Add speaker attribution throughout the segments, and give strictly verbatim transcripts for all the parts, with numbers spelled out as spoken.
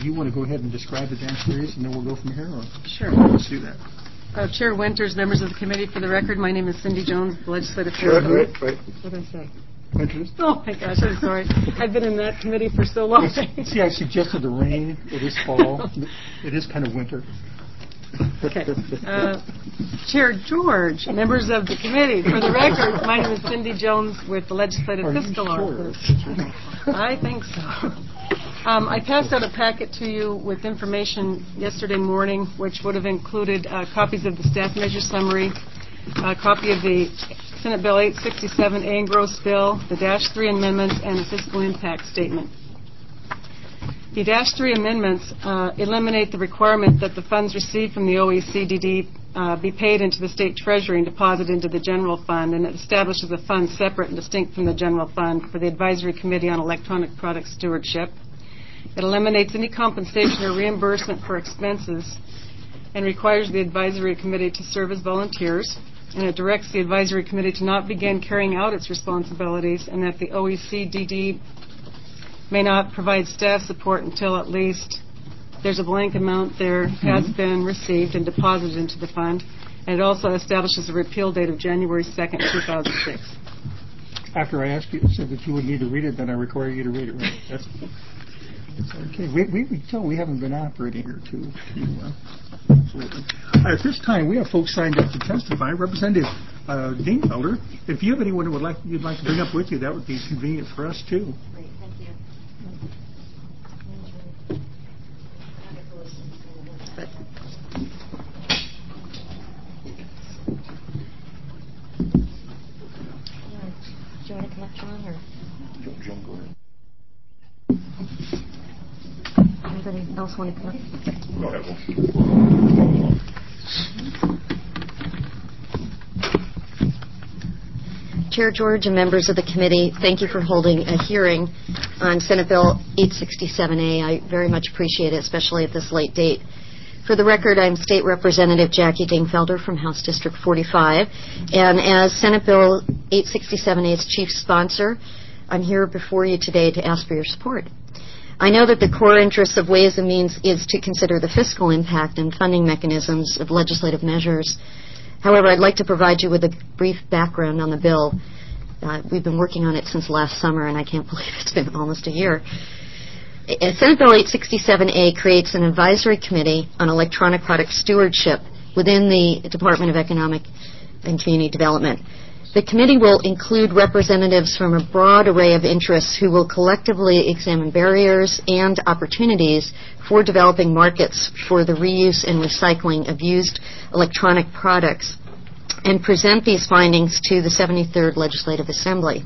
Speaker 1: do you want to go ahead and describe the dash series, and then we'll go from here? Or?
Speaker 2: Sure.
Speaker 1: Let's do that.
Speaker 2: Uh, Chair Winters, members of the committee, for the record, my name is Cindy Jones, legislative
Speaker 1: Sure, right, right.
Speaker 2: What did I say?
Speaker 1: Winters?
Speaker 2: Oh, my gosh, I'm sorry. I've been in that committee for so long.
Speaker 1: See, I suggested the rain. It is fall. It is kind of winter.
Speaker 2: Okay. Uh, Chair George, members of the committee, for the record, my name is Cindy Jones with the Legislative
Speaker 1: Are
Speaker 2: Fiscal
Speaker 1: sure?
Speaker 2: Office. I think so. Um, I passed out a packet to you with information yesterday morning, which would have included uh, copies of the staff measure summary, a copy of the Senate Bill eight sixty-seven A engrossed bill, the Dash three amendments, and the fiscal impact statement. The Dash three amendments uh, eliminate the requirement that the funds received from the O E C D D uh, be paid into the state treasury and deposited into the general fund, and it establishes a fund separate and distinct from the general fund for the Advisory Committee on Electronic Product Stewardship. It eliminates any compensation or reimbursement for expenses and requires the Advisory Committee to serve as volunteers, and it directs the Advisory Committee to not begin carrying out its responsibilities, and that the O E C D D may not provide staff support until at least there's a blank amount there has mm-hmm. been received and deposited into the fund. And it also establishes a repeal date of January second, two thousand six.
Speaker 1: After I asked you, said that you would need to read it, then I require you to read it, right? That's, that's okay. We, we, we tell we haven't been operating here too, too well. Absolutely. Uh, at this time, we have folks signed up to testify. Representative uh, Dingfelder, if you have anyone who would like you'd like to bring up with you, that would be convenient for us too.
Speaker 3: Great, thank you. Do you want to come up, John, or?
Speaker 1: John, go ahead.
Speaker 3: Anybody else want to come up?
Speaker 1: Go ahead.
Speaker 3: Chair George and members of the committee, thank you for holding a hearing on Senate Bill eight sixty-seven A. I very much appreciate it, especially at this late date. For the record, I'm State Representative Jackie Dingfelder from House District forty-five, and as Senate Bill eight sixty-seven A's chief sponsor, I'm here before you today to ask for your support. I know that the core interest of Ways and Means is to consider the fiscal impact and funding mechanisms of legislative measures. However, I'd like to provide you with a brief background on the bill. Uh, we've been working on it since last summer, and I can't believe it's been almost a year. Senate Bill eight sixty-seven A creates an advisory committee on electronic product stewardship within the Department of Economic and Community Development. The committee will include representatives from a broad array of interests who will collectively examine barriers and opportunities for developing markets for the reuse and recycling of used electronic products and present these findings to the seventy-third Legislative Assembly.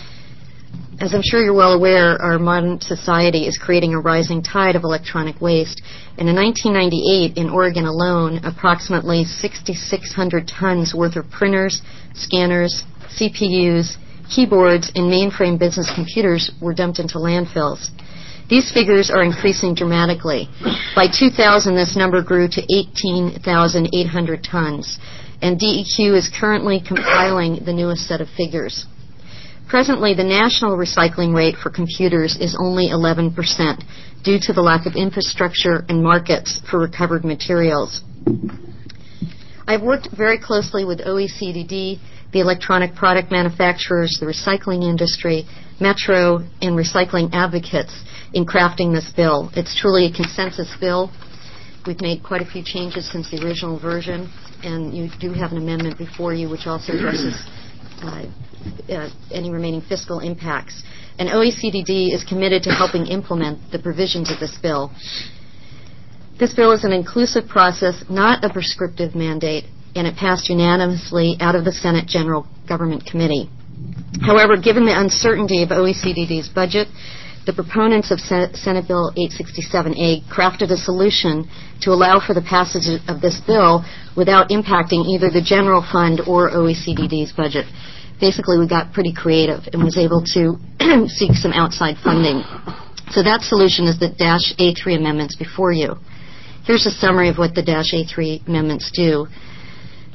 Speaker 3: As I'm sure you're well aware, our modern society is creating a rising tide of electronic waste. And in nineteen ninety-eight, in Oregon alone, approximately six thousand six hundred tons worth of printers, scanners, C P Us, keyboards, and mainframe business computers were dumped into landfills. These figures are increasing dramatically. By two thousand, this number grew to eighteen thousand eight hundred tons, and D E Q is currently compiling the newest set of figures. Presently, the national recycling rate for computers is only eleven percent due to the lack of infrastructure and markets for recovered materials. I've worked very closely with O E C D D, the electronic product manufacturers, the recycling industry, Metro, and recycling advocates in crafting this bill. It's truly a consensus bill. We've made quite a few changes since the original version, and you do have an amendment before you which also addresses uh, Uh, any remaining fiscal impacts. And O E C D D is committed to helping implement the provisions of this bill. This bill is an inclusive process, not a prescriptive mandate, and it passed unanimously out of the Senate General Government Committee. However, given the uncertainty of O E C D D's budget, the proponents of Sen- Senate Bill eight sixty-seven A crafted a solution to allow for the passage of this bill without impacting either the general fund or O E C D D's budget. Basically, we got pretty creative and was able to seek some outside funding. So that solution is the Dash A three amendments before you. Here's a summary of what the Dash A three amendments do.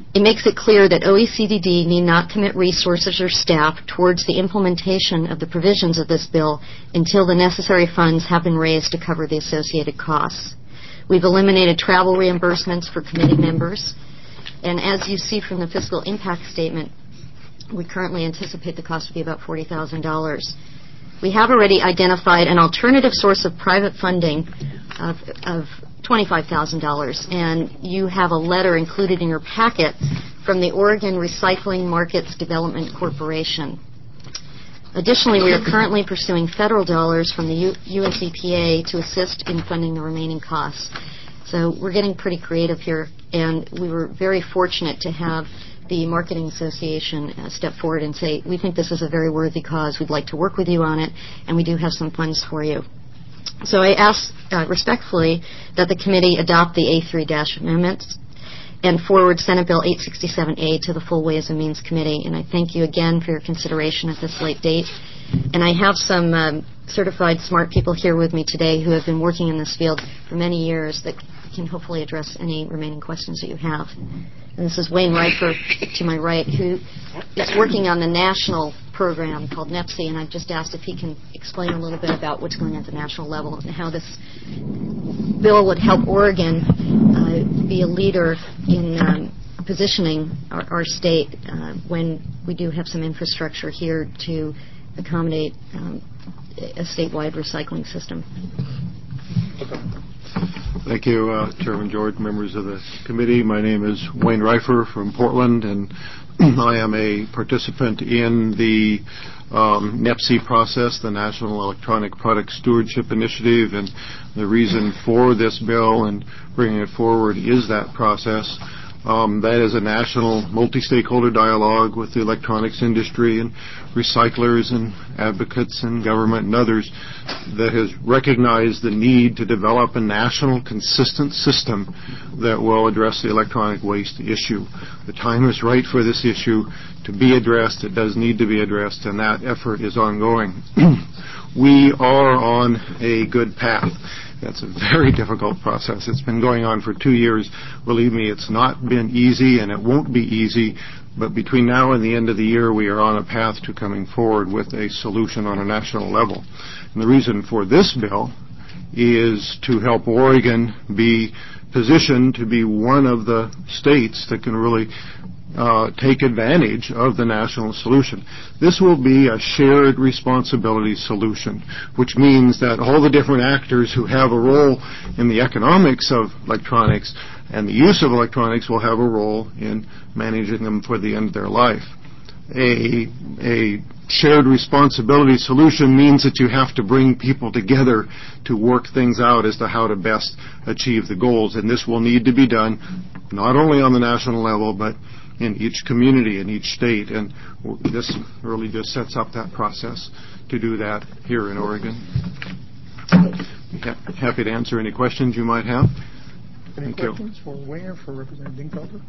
Speaker 3: It makes it clear that O E C D D need not commit resources or staff towards the implementation of the provisions of this bill until the necessary funds have been raised to cover the associated costs. We've eliminated travel reimbursements for committee members, and as you see from the fiscal impact statement, we currently anticipate the cost to be about forty thousand dollars. We have already identified an alternative source of private funding of, of twenty-five thousand dollars, and you have a letter included in your packet from the Oregon Recycling Markets Development Corporation. Additionally, we are currently pursuing federal dollars from the U- U.S. E P A to assist in funding the remaining costs. So we're getting pretty creative here, and we were very fortunate to have the Marketing Association uh, step forward and say, we think this is a very worthy cause, we'd like to work with you on it, and we do have some funds for you. So I ask uh, respectfully that the committee adopt the A three dash amendments and forward Senate Bill eight sixty-seven A to the full Ways and Means Committee. And I thank you again for your consideration at this late date. And I have some um, certified smart people here with me today who have been working in this field for many years that can hopefully address any remaining questions that you have. And this is Wayne Reifer to my right, who is working on the national program called NEPSI, and I've just asked if he can explain a little bit about what's going on at the national level and how this bill would help Oregon uh, be a leader in um, positioning our, our state uh, when we do have some infrastructure here to accommodate um, a statewide recycling system.
Speaker 4: Thank you, uh, Chairman George, members of the committee. My name is Wayne Reifer from Portland, and I am a participant in the um, NEPSI process, the National Electronic Product Stewardship Initiative, and the reason for this bill and bringing it forward is that process. Um, that is a national multi-stakeholder dialogue with the electronics industry and recyclers and advocates and government and others that has recognized the need to develop a national consistent system that will address the electronic waste issue. The time is right for this issue to be addressed. It does need to be addressed, and that effort is ongoing. We are on a good path. That's a very difficult process. It's been going on for two years. Believe me, it's not been easy, and it won't be easy. But between now and the end of the year, we are on a path to coming forward with a solution on a national level. And the reason for this bill is to help Oregon be positioned to be one of the states that can really Uh, take advantage of the national solution. This will be a shared responsibility solution, which means that all the different actors who have a role in the economics of electronics and the use of electronics will have a role in managing them for the end of their life. A, a shared responsibility solution means that you have to bring people together to work things out as to how to best achieve the goals, and this will need to be done not only on the national level, but in each community, in each state, and this really just sets up that process to do that here in Oregon. Happy to answer any questions you might have.
Speaker 1: Any
Speaker 4: Thank
Speaker 1: questions
Speaker 4: you.
Speaker 1: for Wayne or for Representative Dingfelder?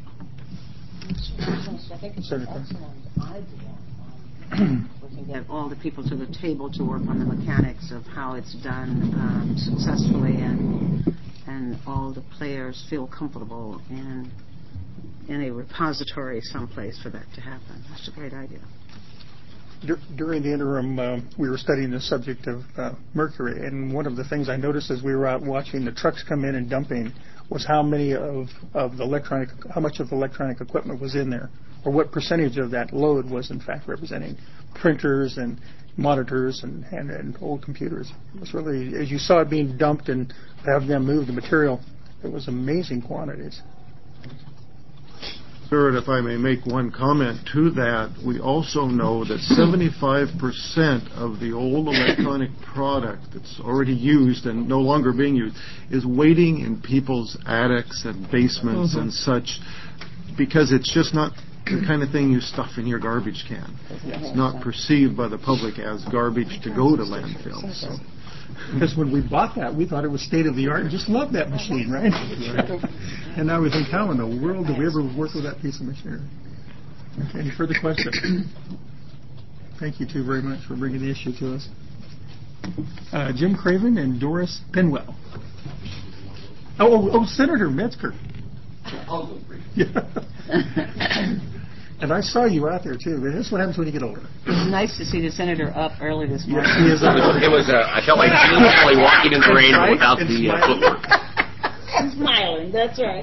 Speaker 5: I think it's an excellent idea. Um, we can get all the people to the table to work on the mechanics of how it's done um, successfully, and and all the players feel comfortable in in a repository someplace for that to happen. That's a great idea.
Speaker 1: Dur- during the interim, uh, we were studying the subject of uh, mercury, and one of the things I noticed as we were out watching the trucks come in and dumping was how many of, of the electronic, how much of the electronic equipment was in there, or what percentage of that load was in fact representing printers and monitors and, and, and old computers. It was really, as you saw it being dumped and have them move the material, it was amazing quantities.
Speaker 4: Sir, and if I may make one comment to that, we also know that seventy-five percent of the old electronic product that's already used and no longer being used is waiting in people's attics and basements mm-hmm. and such, because it's just not the kind of thing you stuff in your garbage can. It's not perceived by the public as garbage to go to landfills. So.
Speaker 1: Because when we bought that, we thought it was state-of-the-art and just loved that machine, right? And now we think, how in the world did we ever work with that piece of machinery? Okay, any further questions? Thank you two very much for bringing the issue to us. Uh, Jim Craven and Doris Penwell. Oh, oh, oh Senator Metzger.
Speaker 6: I'll go brief.
Speaker 1: Yeah. And I saw you out there, too. This is what happens when you get older.
Speaker 5: It was nice to see the senator up early this morning.
Speaker 1: Yes, he is.
Speaker 6: It was, it was uh, I felt like Gene Kelly walking in the rain without the uh, footwork.
Speaker 5: Smiling, that's right.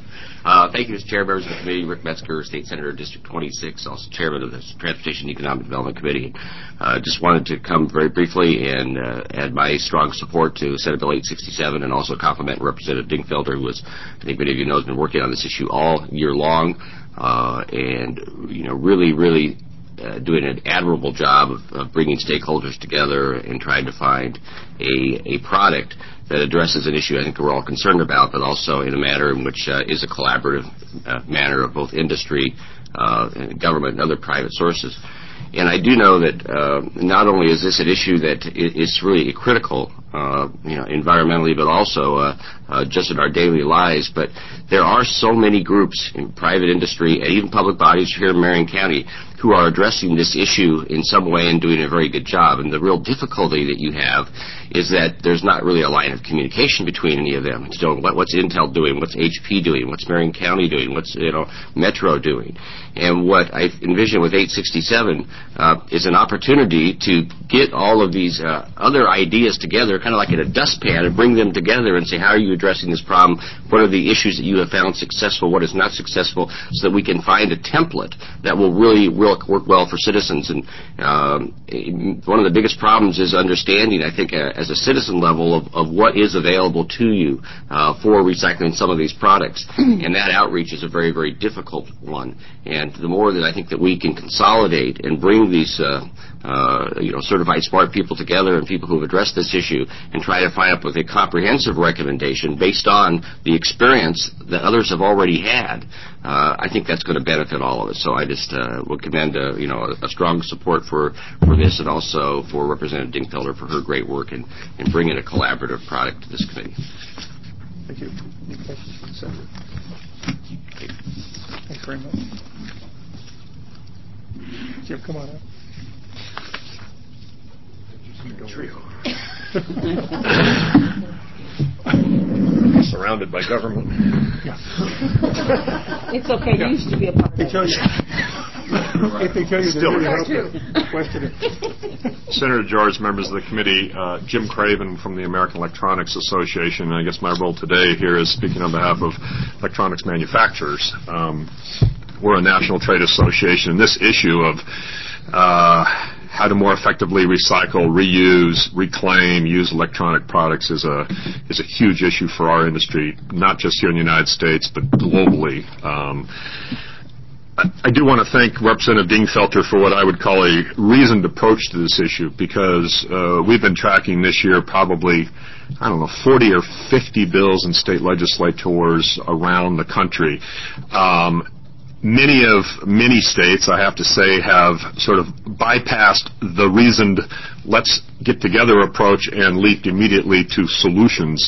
Speaker 6: Uh, thank you, Mister Chair, members of the committee. Rick Metzger, State Senator, District twenty-six, also Chairman of the Transportation and Economic Development Committee. Uh, just wanted to come very briefly and uh, add my strong support to Senate Bill eight sixty-seven and also compliment Representative Dingfelder, who was, I think many of you know, has been working on this issue all year long uh, and, you know, really, really uh, doing an admirable job of, of bringing stakeholders together and trying to find a, a product that addresses an issue I think we're all concerned about, but also in a manner in which uh, is a collaborative uh, manner of both industry, uh, and government, and other private sources. And I do know that uh, not only is this an issue that is really critical, uh, you know, environmentally, but also uh, uh, just in our daily lives, but there are so many groups in private industry and even public bodies here in Marion County who are addressing this issue in some way and doing a very good job. And the real difficulty that you have is that there's not really a line of communication between any of them. So what, what's Intel doing? What's H P doing? What's Marion County doing? What's, you know, Metro doing? And what I envision with eight sixty-seven uh, is an opportunity to get all of these uh, other ideas together, kind of like in a dustpan, and bring them together and say, how are you addressing this problem? What are the issues that you have found successful? What is not successful? So that we can find a template that will really will work well for citizens. And um, one of the biggest problems is understanding, I think, uh, as a citizen level of, of what is available to you uh, for recycling some of these products. And that outreach is a very, very difficult one. And the more that I think that we can consolidate and bring these uh, uh, you know, certified smart people together and people who have addressed this issue and try to find up with a comprehensive recommendation based on the experience that others have already had, uh, I think that's going to benefit all of us. So I just uh, would commend uh, you know, a, a strong support for, for this, and also for Representative Dingfelder for her great work in, in bringing a collaborative product to this committee.
Speaker 1: Thank you. Any questions for the Senator? Thanks very much. Jim, come on up.
Speaker 7: Trio. Surrounded by government.
Speaker 1: Yeah.
Speaker 5: It's okay. You used to be a part of
Speaker 1: They tell you. If they tell you,
Speaker 7: Still
Speaker 1: they're
Speaker 7: is.
Speaker 1: really helpful. Question it.
Speaker 7: Senator George, members of the committee, uh, Jim Craven from the American Electronics Association. And I guess my role today here is speaking on behalf of electronics manufacturers. Um, we're a national trade association, and this issue of uh, how to more effectively recycle, reuse, reclaim, use electronic products is a is a huge issue for our industry, not just here in the United States, but globally. Um, I, I do want to thank Representative Dingfelder for what I would call a reasoned approach to this issue, because uh, we've been tracking this year probably, I don't know, forty or fifty bills in state legislators around the country. Um, Many of many states, I have to say, have sort of bypassed the reasoned let's get together approach and leaped immediately to solutions.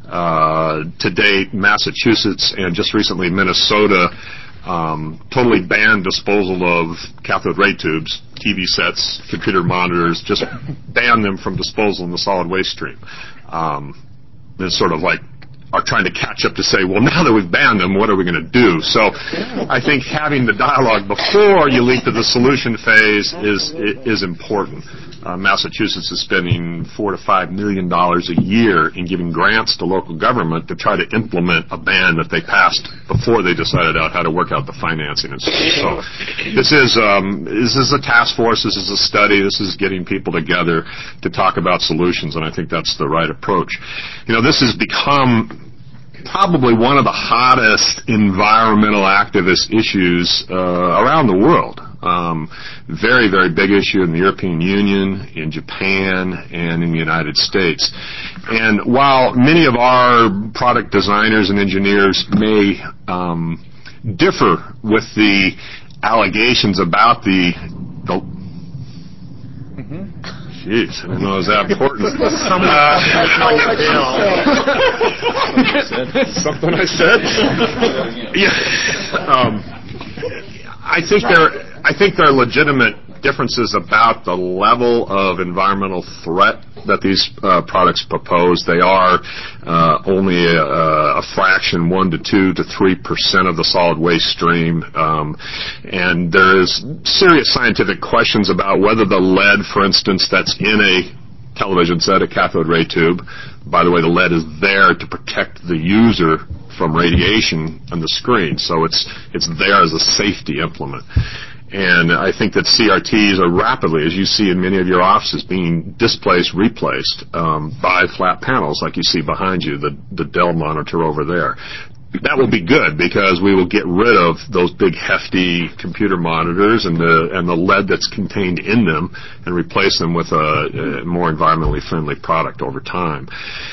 Speaker 7: Uh, to date, Massachusetts and just recently Minnesota um, totally banned disposal of cathode ray tubes, T V sets, computer monitors, just banned them from disposal in the solid waste stream. Um, it's sort of like are trying to catch up to say, well, now that we've banned them, what are we going to do? So I think having the dialogue before you leap to the solution phase is is important. Uh, Massachusetts is spending four to five million dollars a year in giving grants to local government to try to implement a ban that they passed before they decided out how to work out the financing and stuff. So this is um, this is a task force. This is a study. This is getting people together to talk about solutions, and I think that's the right approach. You know, this has become probably one of the hottest environmental activist issues uh, around the world. Um, very, very big issue in the European Union, in Japan, and in the United States. And while many of our product designers and engineers may um, differ with the allegations about the, the mm-hmm. Jeez, I didn't know it was that important. uh, Something I said? Yeah. Um, I think there, I think there are legitimate differences about the level of environmental threat that these uh, products propose. They are uh, only a, a fraction, one to two to three percent of the solid waste stream, um, and there's serious scientific questions about whether the lead, for instance, that's in a television set, a cathode ray tube. By the way, the lead is there to protect the user from radiation on the screen, so it's it's there as a safety implement. And I think that C R Ts are rapidly, as you see in many of your offices, being displaced, replaced um, by flat panels like you see behind you, the, the Dell monitor over there. That will be good because we will get rid of those big hefty computer monitors and the and the lead that's contained in them and replace them with a, a more environmentally friendly product over time.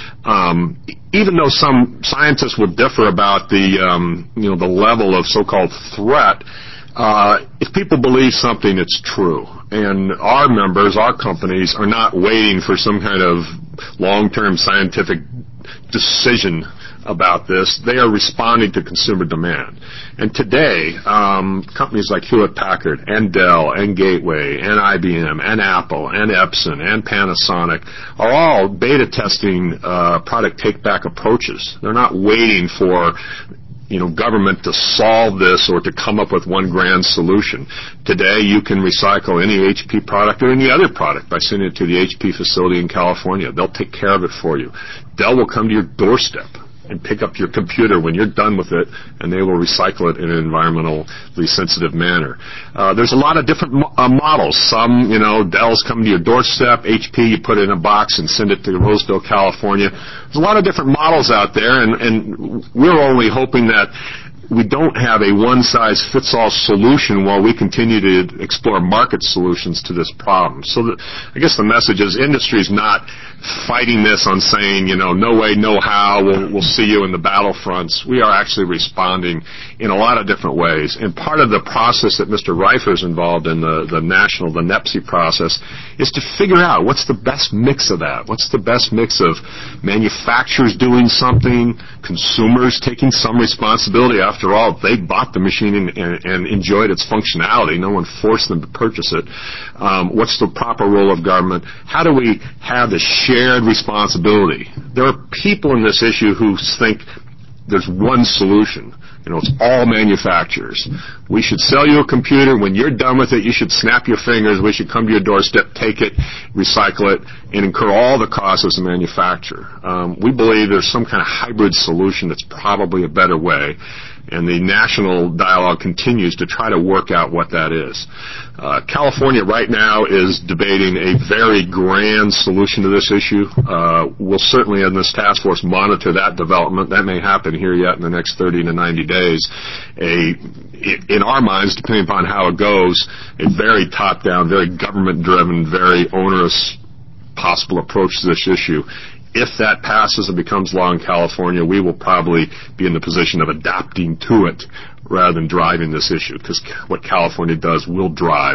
Speaker 7: Um, even though some scientists would differ about the um, you know the level of so-called threat, uh, if people believe something, it's true. And our members, our companies, are not waiting for some kind of long-term scientific decision about this. They are responding to consumer demand. And today, um, companies like Hewlett-Packard and Dell and Gateway and I B M and Apple and Epson and Panasonic are all beta testing uh, product take-back approaches. They're not waiting for you know, government to solve this or to come up with one grand solution. Today, you can recycle any H P product or any other product by sending it to the H P facility in California. They'll take care of it for you. Dell will come to your doorstep and pick up your computer when you're done with it, and they will recycle it in an environmentally sensitive manner. Uh, there's a lot of different mo- uh, models. Some, you know, Dell's come to your doorstep. H P, you put it in a box and send it to Roseville, California. There's a lot of different models out there, and, and we're only hoping that we don't have a one-size-fits-all solution while we continue to explore market solutions to this problem. So the, I guess the message is industry's not fighting this on saying, you know, no way, no how, we'll, we'll see you in the battlefronts. We are actually responding in a lot of different ways. And part of the process that Mister Reifer is involved in, the, the national, the NEPSI process, is to figure out what's the best mix of that. What's the best mix of manufacturers doing something, consumers taking some responsibility. After all, they bought the machine and, and, and enjoyed its functionality. No one forced them to purchase it. Um, what's the proper role of government? How do we have the shared responsibility? There are people in this issue who think there's one solution. You know, it's all manufacturers. We should sell you a computer. When you're done with it, you should snap your fingers. We should come to your doorstep, take it, recycle it, and incur all the costs as a manufacturer. Um, we believe there's some kind of hybrid solution that's probably a better way, and the national dialogue continues to try to work out what that is. Uh, California right now is debating a very grand solution to this issue. Uh, we'll certainly in this task force monitor that development. That may happen here yet in the next thirty to ninety days. A, in our minds, depending upon how it goes, a very top-down, very government-driven, very onerous possible approach to this issue. If that passes and becomes law in California, we will probably be in the position of adapting to it rather than driving this issue, because what California does will drive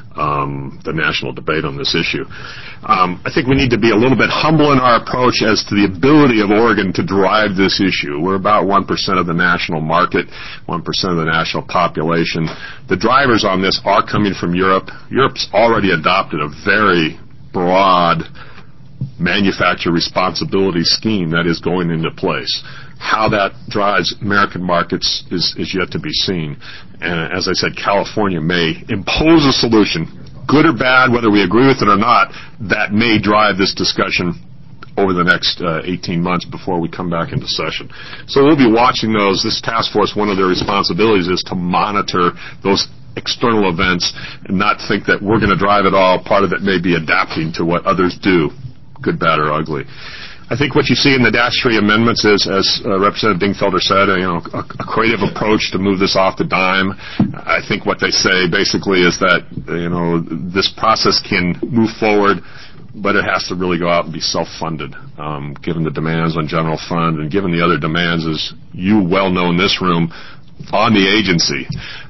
Speaker 7: um, the national debate on this issue. Um, I think we need to be a little bit humble in our approach as to the ability of Oregon to drive this issue. We're about one percent of the national market, one percent of the national population. The drivers on this are coming from Europe. Europe's already adopted a very broad manufacturer responsibility scheme that is going into place. How that drives American markets is, is yet to be seen. And as I said, California may impose a solution, good or bad, whether we agree with it or not, that may drive this discussion over the next uh, eighteen months before we come back into session. So we'll be watching those. This task force, one of their responsibilities is to monitor those external events and not think that we're going to drive it all. Part of it may be adapting to what others do, good, bad, or ugly. I think what you see in the Dash three amendments is, as uh, Representative Dingfelder said, uh, you know, a, a creative approach to move this off the dime. I think what they say basically is that, you know, this process can move forward, but it has to really go out and be self-funded, um, given the demands on general fund and given the other demands, as you well know in this room, on the agency.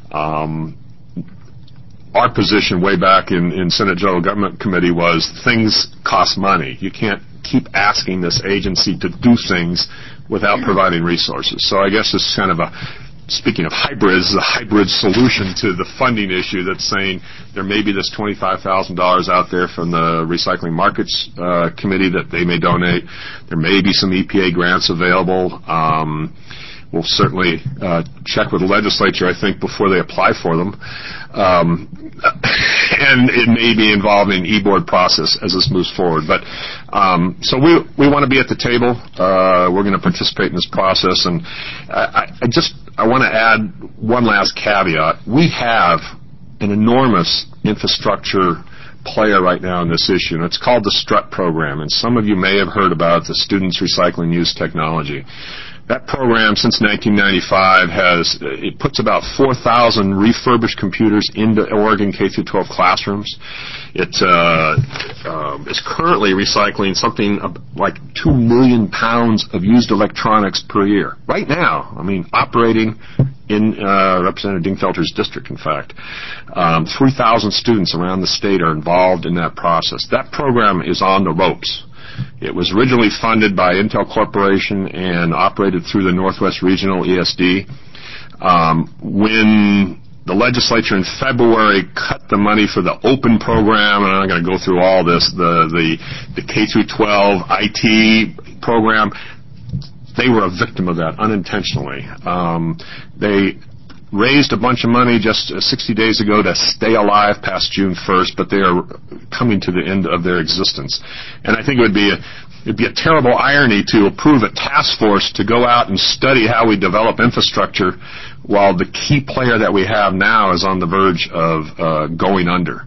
Speaker 7: Um, Our position way back in, in Senate General Government Committee was things cost money. You can't keep asking this agency to do things without providing resources. So I guess it's kind of a speaking of hybrids, is a hybrid solution to the funding issue that's saying there may be this twenty-five thousand dollars out there from the Recycling Markets uh, Committee that they may donate. There may be some E P A grants available. Um, we'll certainly uh, check with the legislature, I think, before they apply for them. Um, and it may be involving e-board process as this moves forward. But um, so we we want to be at the table. Uh, we're going to participate in this process, and I, I just I want to add one last caveat. We have an enormous infrastructure player right now in this issue, and it's called the STRUT program. And some of you may have heard about the Students Recycling Use Technology. That program, since nineteen ninety-five, has it puts about four thousand refurbished computers into Oregon K through twelve classrooms. It uh, um, is currently recycling something like two million pounds of used electronics per year. Right now, I mean, operating in uh, Representative Dingfelter's district, in fact. Um, three thousand students around the state are involved in that process. That program is on the ropes. It was originally funded by Intel Corporation and operated through the Northwest Regional E S D. Um, when the legislature in February cut the money for the open program, and I'm not going to go through all this, the, the, the K through twelve I T program, they were a victim of that unintentionally. Um, they raised a bunch of money just uh, sixty days ago to stay alive past June first, but they are coming to the end of their existence. And I think it would be a, it'd be a terrible irony to approve a task force to go out and study how we develop infrastructure while the key player that we have now is on the verge of uh, going under.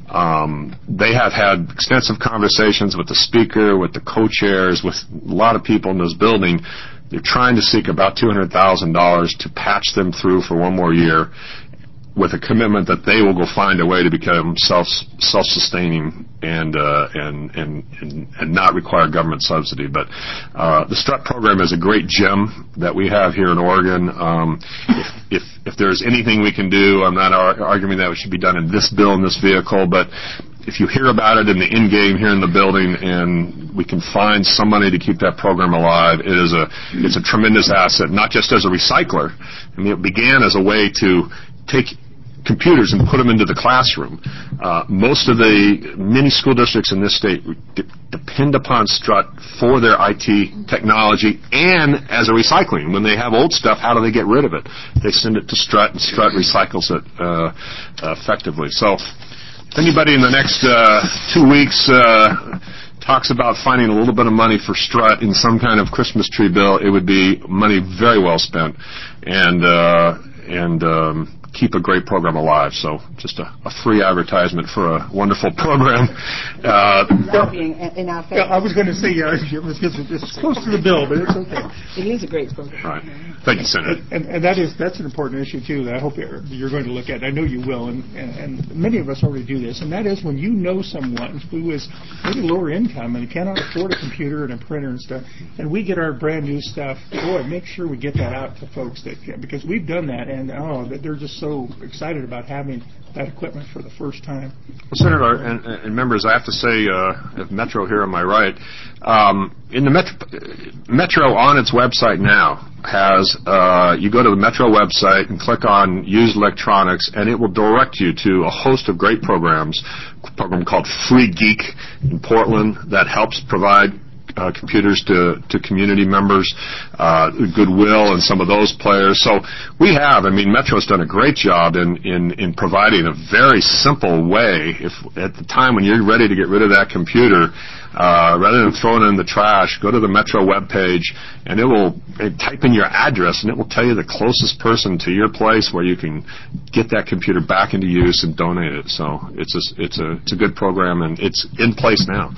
Speaker 7: Um, they have had extensive conversations with the speaker, with the co-chairs, with a lot of people in this building. They're trying to seek about two hundred thousand dollars to patch them through for one more year with a commitment that they will go find a way to become self, self-sustaining and, uh, and, and, and, and not require government subsidy. But uh, the STRUT program is a great gem that we have here in Oregon. Um, if, if, if there's anything we can do, I'm not ar- arguing that it should be done in this bill, in this vehicle, but if you hear about it in the in-game here in the building and we can find some money to keep that program alive, it is a, it's a tremendous asset, not just as a recycler. I mean, it began as a way to take computers and put them into the classroom. Uh, most of the many school districts in this state d- depend upon STRUT for their I T technology and as a recycling. When they have old stuff, how do they get rid of it? They send it to STRUT, and STRUT recycles it uh, uh, effectively. So if anybody in the next uh, two weeks uh, talks about finding a little bit of money for STRUT in some kind of Christmas tree bill, it would be money very well spent and uh, and um, keep a great program alive. So just a, a free advertisement for a wonderful program. Uh,
Speaker 5: being in our favor.
Speaker 1: Yeah, I was going to say, yeah, it's close to the bill, but it's okay.
Speaker 5: It is a great program.
Speaker 7: Right. Thank you, Senator.
Speaker 1: And, and that is that's an important issue too that I hope you're, you're going to look at. I know you will, and, and, and many of us already do this. And that is when you know someone who is maybe lower income and cannot afford a computer and a printer and stuff, and we get our brand new stuff. Boy, make sure we get that out to folks that can, because we've done that, and oh, they're just so excited about having that equipment for the first time.
Speaker 7: Well, Senator and, and members, I have to say, uh, Metro here on my right, um, in the Metro, Metro on its website now has, uh, you go to the Metro website and click on Used Electronics, and it will direct you to a host of great programs, a program called Free Geek in Portland that helps provide Uh, computers to, to community members, uh, Goodwill and some of those players. So we have, I mean, Metro's done a great job in, in, in providing a very simple way. If at the time when you're ready to get rid of that computer, uh, rather than throwing it in the trash, go to the Metro webpage and it will it, type in your address and it will tell you the closest person to your place where you can get that computer back into use and donate it. So it's a, it's a, it's a good program and it's in place now.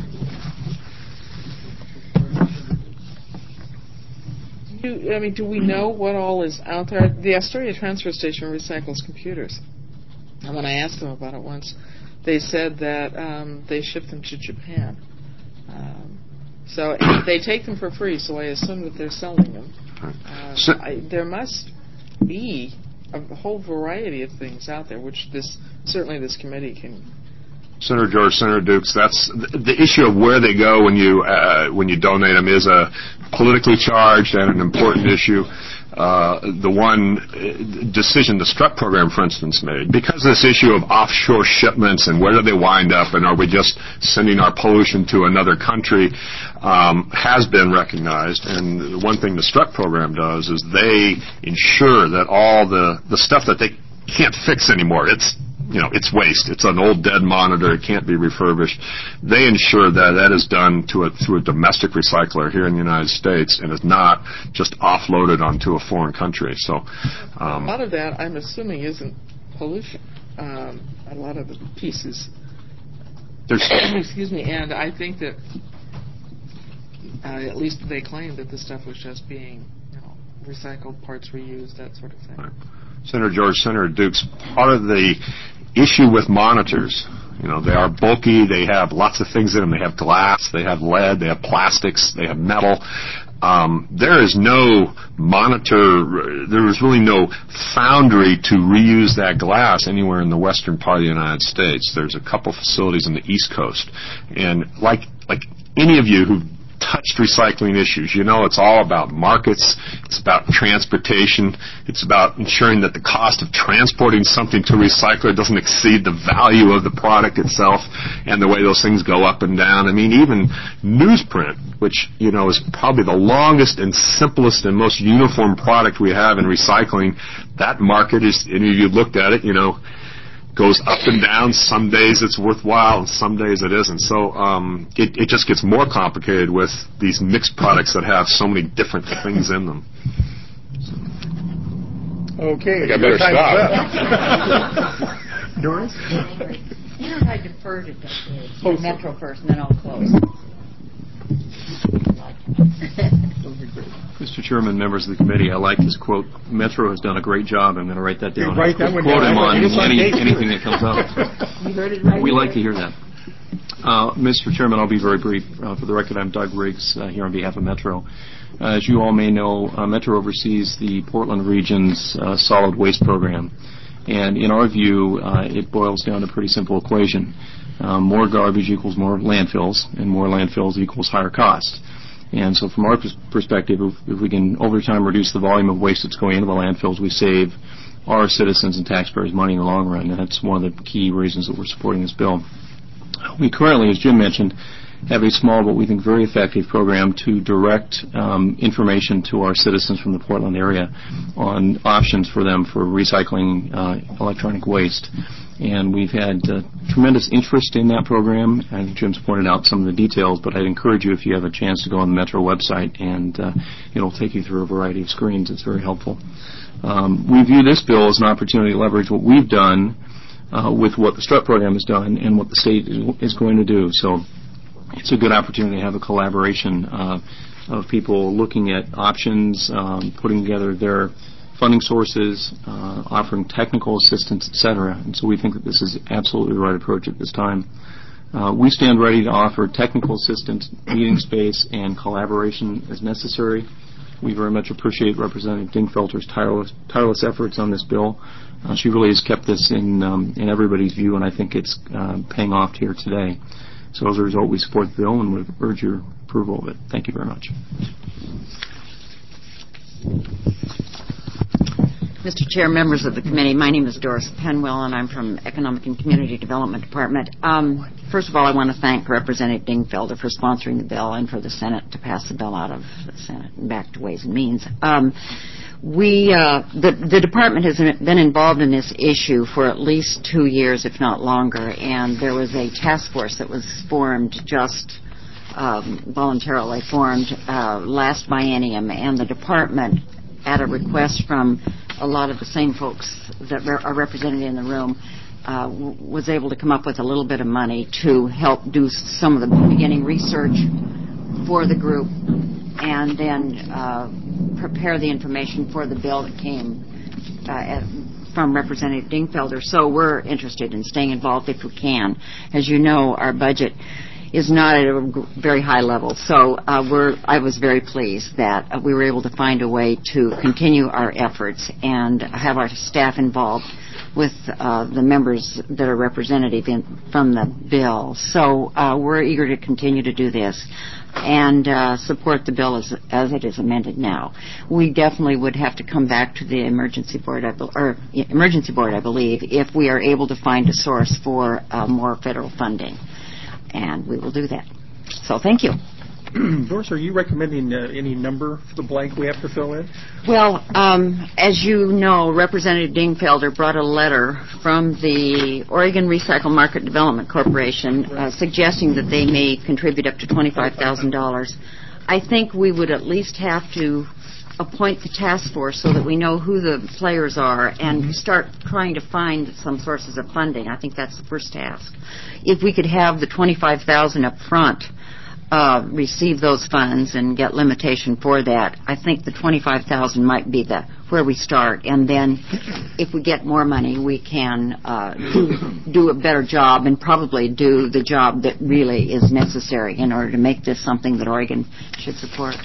Speaker 8: I mean, do we know what all is out there? The Astoria transfer station recycles computers. And when I asked them about it once, they said that um, they ship them to Japan. Um, so and they take them for free, so I assume that they're selling them. Uh, so, I, there must be a whole variety of things out there, which this certainly this committee can.
Speaker 7: Senator George, Senator Dukes, that's the issue of where they go when you uh, when you donate them is a politically charged and an important issue. uh, the one decision the STRUP program, for instance, made. Because of this issue of offshore shipments and where do they wind up and are we just sending our pollution to another country, um, has been recognized. And one thing the STRUP program does is they ensure that all the, the stuff that they can't fix anymore, it's you know, it's waste. It's an old dead monitor. It can't be refurbished. They ensure that that is done to a, through a domestic recycler here in the United States and is not just offloaded onto a foreign country. So, um,
Speaker 8: a lot of that, I'm assuming, isn't pollution. Um, a lot of the pieces.
Speaker 7: There's
Speaker 8: excuse me. And I think that uh, at least they claimed that the stuff was just being, you know, recycled, parts reused, that sort of thing.
Speaker 7: Right. Senator George, Senator Dukes, part of the issue with monitors, you know, they are bulky, they have lots of things in them, they have glass, they have lead, they have plastics, they have metal. Um, there is no monitor, there is really no foundry to reuse that glass anywhere in the western part of the United States. There's a couple facilities on the East Coast. And like, like any of you who've touched recycling issues, you know it's all about markets, it's about transportation, it's about ensuring that the cost of transporting something to a recycler doesn't exceed the value of the product itself and the way those things go up and down. I mean, even newsprint, which, you know, is probably the longest and simplest and most uniform product we have in recycling, that market is, and you looked at it, you know, goes up and down. Some days it's worthwhile, and some days it isn't. So um, it, it just gets more complicated with these mixed products that have so many different things in them.
Speaker 1: Okay.
Speaker 7: I better
Speaker 1: stop. Doris?
Speaker 9: You know, I defer to the Metro first, and then I'll close.
Speaker 10: Mister Chairman, members of the committee, I like his quote. Metro has done a great job. I'm going to write that down.
Speaker 1: You write that one
Speaker 10: quote
Speaker 1: down.
Speaker 10: him on
Speaker 1: It's on
Speaker 10: any,
Speaker 1: tape.
Speaker 10: anything that comes up.
Speaker 9: You heard it right.
Speaker 10: We
Speaker 9: here.
Speaker 10: like to hear that. Uh, Mister Chairman, I'll be very brief. Uh, for the record, I'm Doug Riggs uh, here on behalf of Metro. Uh, as you all may know, uh, Metro oversees the Portland region's uh, solid waste program. And in our view, uh, it boils down to a pretty simple equation. Um, more garbage equals more landfills, and more landfills equals higher costs. And so from our pers- perspective, if, if we can over time reduce the volume of waste that's going into the landfills, we save our citizens and taxpayers money in the long run, and that's one of the key reasons that we're supporting this bill. We currently, as Jim mentioned, have a small but we think very effective program to direct um, information to our citizens from the Portland area on options for them for recycling uh, electronic waste. And we've had uh, tremendous interest in that program. I think Jim's pointed out some of the details, but I'd encourage you, if you have a chance, to go on the Metro website, and uh, it'll take you through a variety of screens. It's very helpful. Um, we view this bill as an opportunity to leverage what we've done uh, with what the STRUP program has done and what the state is going to do. So it's a good opportunity to have a collaboration uh, of people looking at options, um, putting together their funding sources, uh, offering technical assistance, et cetera. And so we think that this is absolutely the right approach at this time. Uh, we stand ready to offer technical assistance, meeting space, and collaboration as necessary. We very much appreciate Representative Dingfelter's tireless, tireless efforts on this bill. Uh, she really has kept this in, um, in everybody's view, and I think it's uh, paying off here today. So as a result, we support the bill and would urge your approval of it. Thank you very much.
Speaker 9: Mister Chair, members of the committee, my name is Doris Penwell, and I'm from Economic and Community Development Department. Um, first of all, I want to thank Representative Dingfelder for sponsoring the bill and for the Senate to pass the bill out of the Senate and back to Ways and Means. Um, we, uh, the, the department has been involved in this issue for at least two years, if not longer, and there was a task force that was formed just um, voluntarily formed uh, last biennium, and the department, at a request from a lot of the same folks that re- are represented in the room, uh, w- was able to come up with a little bit of money to help do some of the beginning research for the group and then uh, prepare the information for the bill that came uh, at, from Representative Dingfelder. So we're interested in staying involved if we can. As you know, our budget is not at a very high level. So uh, we're, I was very pleased that uh, we were able to find a way to continue our efforts and have our staff involved with uh, the members that are representative in, from the bill. So uh, we're eager to continue to do this. and uh, support the bill as, as it is amended now. We definitely would have to come back to the emergency board, I be, or yeah, emergency board, I believe, if we are able to find a source for uh, more federal funding, and we will do that. So, thank you.
Speaker 1: Doris, are you recommending uh, any number for the blank we have to fill in?
Speaker 9: Well, um, as you know, Representative Dingfelder brought a letter from the Oregon Recycle Market Development Corporation uh, suggesting that they may contribute up to twenty-five thousand dollars. I think we would at least have to appoint the task force so that we know who the players are and mm-hmm. start trying to find some sources of funding. I think that's the first task. If we could have the twenty-five thousand dollars up front, Uh, receive those funds and get limitation for that, I think the twenty-five thousand might be the where we start, and then if we get more money, we can uh, do, do a better job and probably do the job that really is necessary in order to make this something that Oregon should support.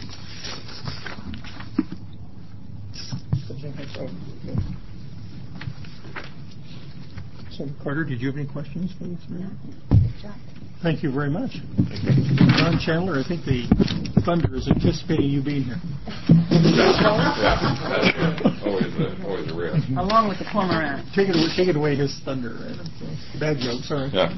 Speaker 1: Senator Carter, did you have any questions for this? Thank you very much. John Chandler, I think the Thunder is anticipating you being here.
Speaker 11: always, a, always a risk.
Speaker 2: Along with the cormorant.
Speaker 1: Take it away, take it away, his Thunder. Bad joke, sorry.
Speaker 11: Yeah.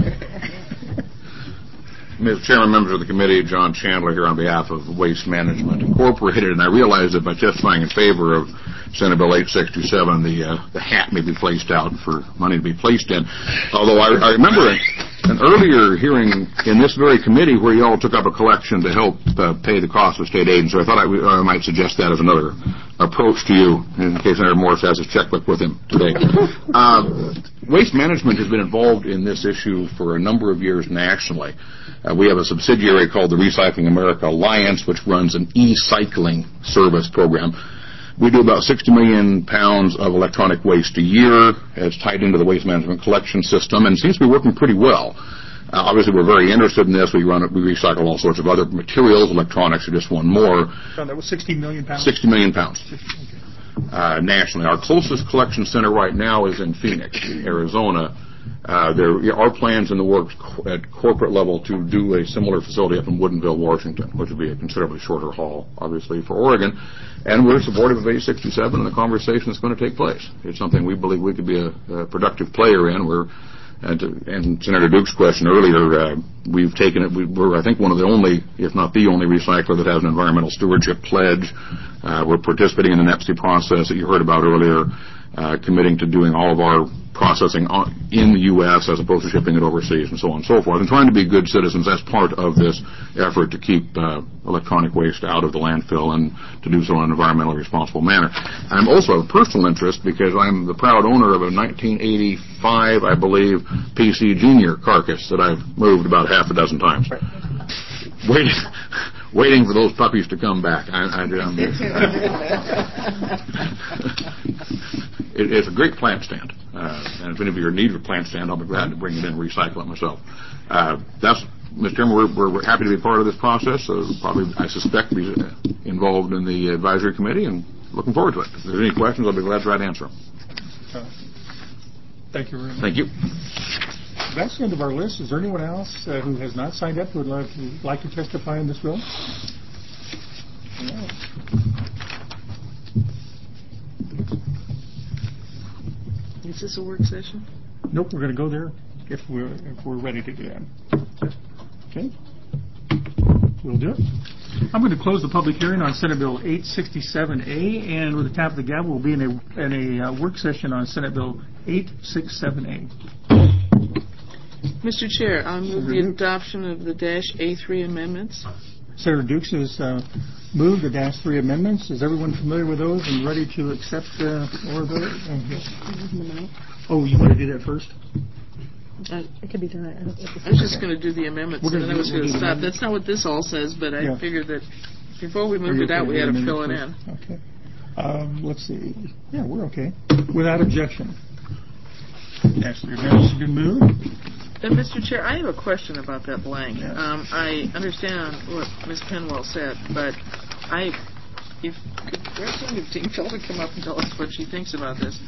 Speaker 11: Mister Chairman, members of the committee, John Chandler here on behalf of Waste Management Incorporated, and I realize that by testifying in favor of Senate Bill eight sixty-seven, the uh, the hat may be placed out for money to be placed in. Although I, I remember an, an earlier hearing in this very committee where you all took up a collection to help uh, pay the cost of state aid, and so I thought I, w- I might suggest that as another approach to you in case Senator Morris has his checkbook with him today. Uh, Waste Management has been involved in this issue for a number of years nationally. Uh, we have a subsidiary called the Recycling America Alliance, which runs an e-cycling service program. We do about sixty million pounds of electronic waste a year. It's tied into the waste management collection system and seems to be working pretty well. Uh, obviously, we're very interested in this. We run it, we recycle all sorts of other materials. Electronics are just one more.
Speaker 1: So that was sixty million pounds?
Speaker 11: sixty million pounds. Uh, nationally. Our closest collection center right now is in Phoenix, Arizona. Uh, there are plans in the works co- at corporate level to do a similar facility up in Woodinville, Washington, which would be a considerably shorter haul, obviously, for Oregon. And we're supportive of eight sixty-seven and the conversation that's going to take place. It's something we believe we could be a, a productive player in. We're And, to, and Senator Duke's question earlier, uh, we've taken it, we, we're, I think, one of the only, if not the only recycler that has an environmental stewardship pledge. Uh, we're participating in the NEPSI process that you heard about earlier, uh, committing to doing all of our processing on, in the U S as opposed to shipping it overseas and so on and so forth, and trying to be good citizens as part of this effort to keep uh, electronic waste out of the landfill and to do so in an environmentally responsible manner. I'm also of personal interest because I'm the proud owner of a nineteen eighty-five, I believe, P C Junior carcass that I've moved about half a dozen times. Waiting, waiting for those puppies to come back. I, I, I'm, it, it's a great plant stand. Uh, and if any of you are in need of a plant stand, I'll be glad to bring it in and recycle it myself. Uh, that's, Mister Chairman, we're, we're, we're happy to be part of this process. So probably, I suspect, be involved in the advisory committee and looking forward to it. If there's any questions, I'll be glad to try to answer them.
Speaker 1: Uh, thank you very much.
Speaker 11: Thank you.
Speaker 1: That's the end of our list. Is there anyone else uh, who has not signed up who would like to, like to testify in this bill? No.
Speaker 8: Is this a work session?
Speaker 1: Nope, we're going to go there if we're if we're ready to do that. Okay, we'll do it. I'm going to close the public hearing on Senate Bill eight sixty-seven A, and with the tap of the gavel, we'll be in a in a uh, work session on Senate Bill eight sixty-seven A.
Speaker 8: Mister Chair, I move the adoption of the Dash A three amendments.
Speaker 1: Senator Dukes has uh, moved the Dash three amendments. Is everyone familiar with those and ready to accept uh, or those? Oh, yes. Oh, you want to do that first?
Speaker 2: Uh, it could be done.
Speaker 8: I was just going to do the amendments, and then I was going to stop. That's not what this all says, but I yeah. figured that before we moved it out, we had to fill it in.
Speaker 1: Okay. Um, let's see. Yeah, we're okay. Without objection. Dash three amendments have been moved.
Speaker 8: Uh, Mister Chair, I have a question about that blank.
Speaker 1: Yes.
Speaker 8: Um, I understand what Miz Penwell said, but I, if could Representative Dingfelder come up and tell us what she thinks about this?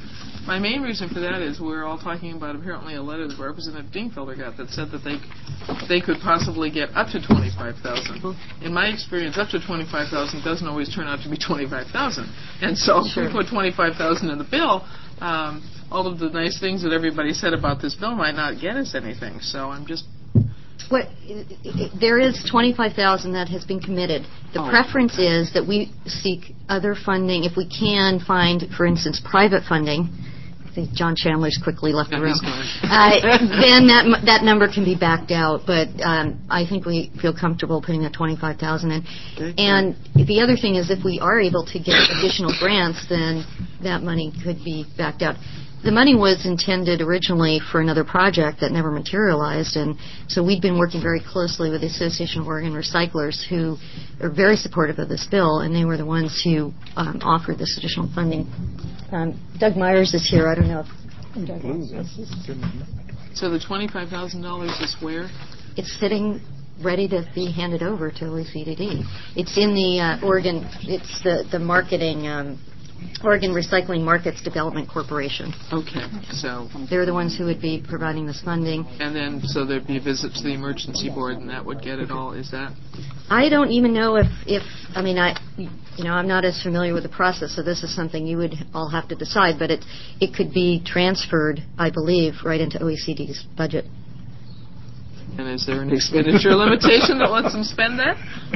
Speaker 8: My main reason for that is we're all talking about apparently a letter that Representative Dingfelder got that said that they they could possibly get up to twenty-five thousand. In my experience, up to twenty-five thousand doesn't always turn out to be twenty-five thousand. And so if we put twenty-five thousand in the bill, um, all of the nice things that everybody said about this bill might not get us anything. So I'm just...
Speaker 3: What, there is twenty-five thousand dollars that has been committed. The
Speaker 8: Oh.
Speaker 3: preference is that we seek other funding. If we can find, for instance, private funding, I think John Chandler's quickly left the
Speaker 8: Yeah,
Speaker 3: room,
Speaker 8: he's gone.
Speaker 3: uh, then that m- that number can be backed out. But um, I think we feel comfortable putting that twenty-five thousand dollars in.
Speaker 8: Okay.
Speaker 3: And the other thing is if we are able to get additional grants, then that money could be backed out. The money was intended originally for another project that never materialized, and so we'd been working very closely with the Association of Oregon Recyclers, who are very supportive of this bill, and they were the ones who um, offered this additional funding. Um, Doug Myers is here. I don't know if Doug wants this.
Speaker 8: So the twenty-five thousand dollars is where?
Speaker 3: It's sitting ready to be handed over to O E C D D. It's in the uh, Oregon, it's the, the marketing, um, Oregon Recycling Markets Development Corporation.
Speaker 8: Okay, so...
Speaker 3: They're the ones who would be providing this funding.
Speaker 8: And then, so there'd be a visit to the emergency board, and that would get it all, is that?
Speaker 3: I don't even know if, if I mean, I, you know, I'm not as familiar with the process, so this is something you would all have to decide, but it, it could be transferred, I believe, right into O E C D's budget.
Speaker 8: And is there an expenditure limitation that lets them spend that?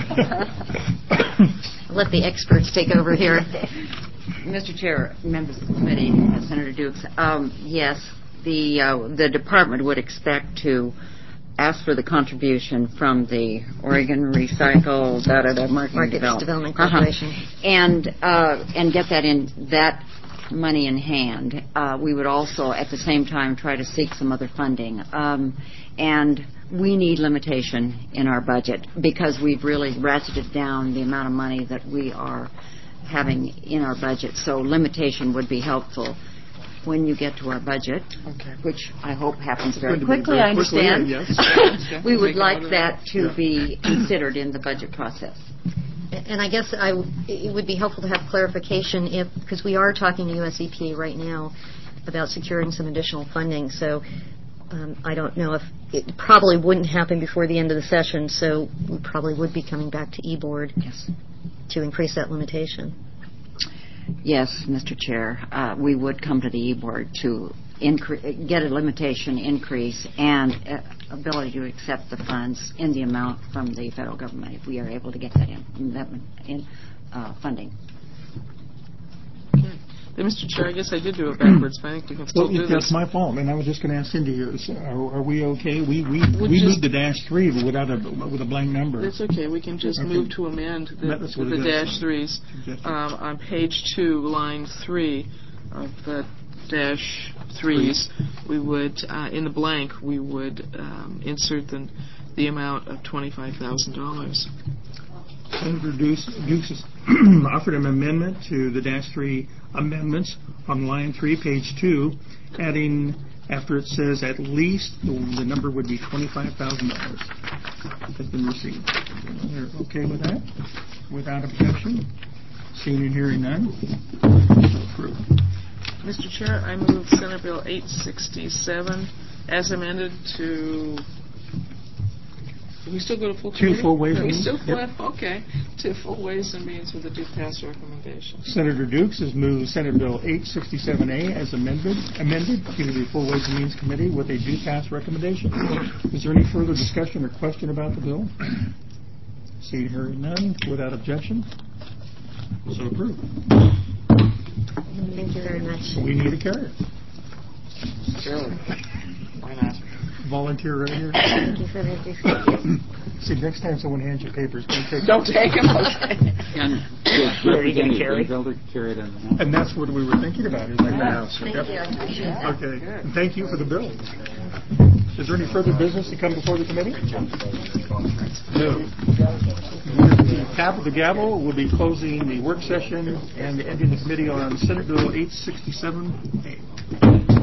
Speaker 3: I'll let the experts take over here.
Speaker 9: Mister Chair, members of the committee, uh, Senator Dukes, um, yes, the uh, the department would expect to ask for the contribution from the Oregon Recycle da, da, da, Marketing
Speaker 3: Markets
Speaker 9: Development,
Speaker 3: Development
Speaker 9: Uh-huh.
Speaker 3: Corporation.
Speaker 9: and uh, and get that in that money in hand. Uh, we would also, at the same time, try to seek some other funding. Um, and we need limitation in our budget because we've really ratcheted down the amount of money that we are having in our budget. So limitation would be helpful when you get to our budget,
Speaker 8: Okay.
Speaker 9: which I hope happens
Speaker 1: It's
Speaker 9: very
Speaker 1: going to be
Speaker 9: quickly,
Speaker 1: very
Speaker 9: I
Speaker 1: quickly,
Speaker 9: understand.
Speaker 1: yes.
Speaker 9: We would
Speaker 8: Make a
Speaker 9: like
Speaker 8: note of
Speaker 9: that
Speaker 8: that.
Speaker 9: to
Speaker 1: Yeah.
Speaker 9: be considered in the budget process.
Speaker 3: And I guess I, it would be helpful to have clarification if, because we are talking to U S E P A right now about securing some additional funding. So um, I don't know if it probably wouldn't happen before the end of the session. So we probably would be coming back to E-Board
Speaker 9: Yes.
Speaker 3: to increase that limitation.
Speaker 9: Yes, Mister Chair, uh, we would come to the E-Board to incre- get a limitation increase and uh, ability to accept the funds in the amount from the federal government if we are able to get that in, in, that, in uh, funding.
Speaker 8: Okay. Then, Mister Chair, I guess I did do it backwards, but I think we can still
Speaker 1: Well,
Speaker 8: do
Speaker 1: that's
Speaker 8: this.
Speaker 1: my fault, and I was just going to ask Cindy, is- are, are we okay? We we
Speaker 8: We'll
Speaker 1: we
Speaker 8: just-
Speaker 1: moved the dash three, but without a with a blank number.
Speaker 8: That's okay. We can just
Speaker 1: Okay.
Speaker 8: move to amend the,
Speaker 1: That- that's what
Speaker 8: the
Speaker 1: it is.
Speaker 8: dash threes.
Speaker 1: Suggested.
Speaker 8: Um, on page two, line three of the dash threes, we would, uh, in the blank, we would um, insert the, the amount of twenty-five thousand dollars.
Speaker 1: Senator Dukes, Dukes has offered an amendment to the dash three amendments on line three, page two, adding after it says at least the, the number would be twenty-five thousand dollars has been received. You're okay with that? Without objection? Seeing and hearing none? So approved.
Speaker 8: Mister Chair, I move Senate Bill eight sixty-seven as amended to. Do we still go to full
Speaker 1: To
Speaker 8: committee?
Speaker 1: full Ways and
Speaker 8: We
Speaker 1: Means?
Speaker 8: still
Speaker 1: Yep.
Speaker 8: full, okay. To full Ways and Means with a due pass recommendation.
Speaker 1: Senator Dukes has moved Senate Bill eight sixty-seven A as amended, amended to the Full Ways and Means Committee with a due pass recommendation. Is there any further discussion or question about the bill? Seeing, hearing none, without objection, so approved.
Speaker 3: Thank you very much.
Speaker 1: We need a carrier.
Speaker 8: Sure. Why not?
Speaker 1: Volunteer right here.
Speaker 3: Thank you for that.
Speaker 1: See, next time someone hands you papers, don't take
Speaker 8: Don't take them.
Speaker 1: And that's what we were thinking about. Is like that.
Speaker 3: Thank
Speaker 1: Yep.
Speaker 3: you. I appreciate that.
Speaker 1: Okay. And thank you for the bill. Is there any further business to come before the committee? No. The tap of the gavel will be closing the work session and ending the committee on Senate Bill eight sixty-seven A.